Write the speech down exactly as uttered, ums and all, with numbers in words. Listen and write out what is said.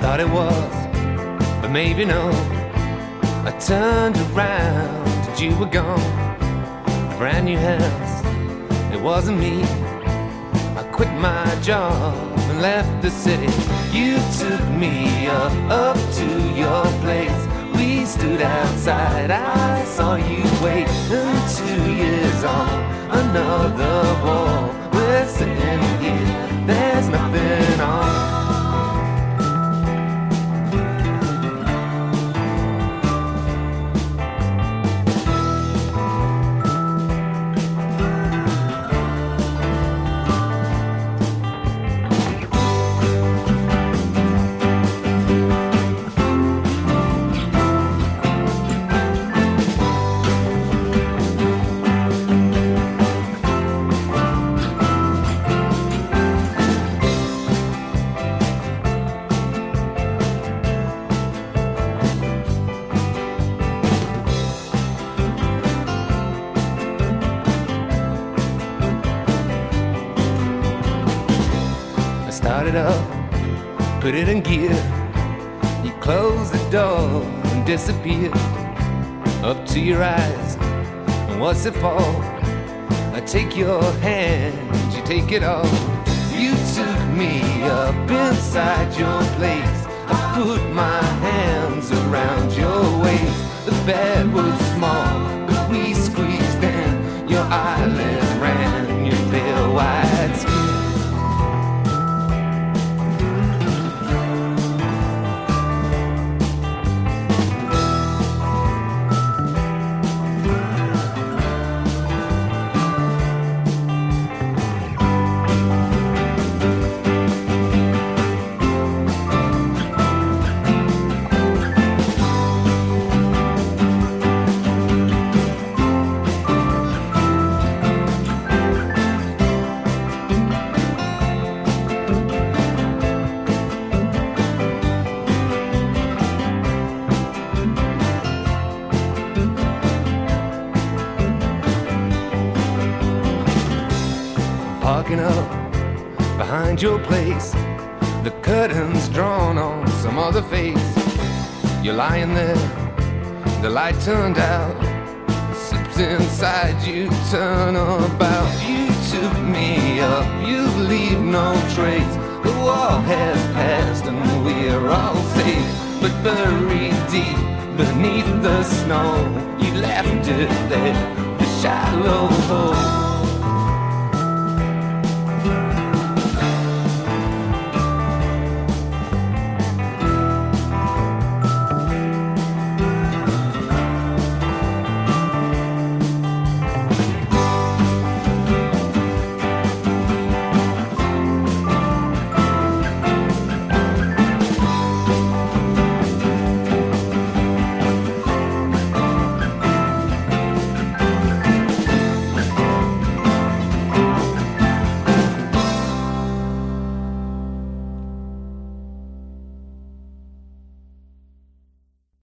thought it was, but maybe no. I turned around and you were gone. A brand new house, it wasn't me. I quit my job and left the city. You took me up, up to your place. We stood outside, I saw you wait. And two years on, another wall. We're sitting here, there's nothing on. Started up, put it in gear. You closed the door and disappeared. Up to your eyes, and what's it for? I take your hand, you take it off. You took me up inside your place. I put my hands around your waist. The bed was small, but we squeezed in. Your eyelids ran, your pale white skin. Parking up behind your place, the curtains drawn on some other face. You're lying there, the light turned out, slips inside you, turn about. You took me up, you leave no trace. The war has passed and we're all safe, but buried deep beneath the snow, you left it there, the shallow hole.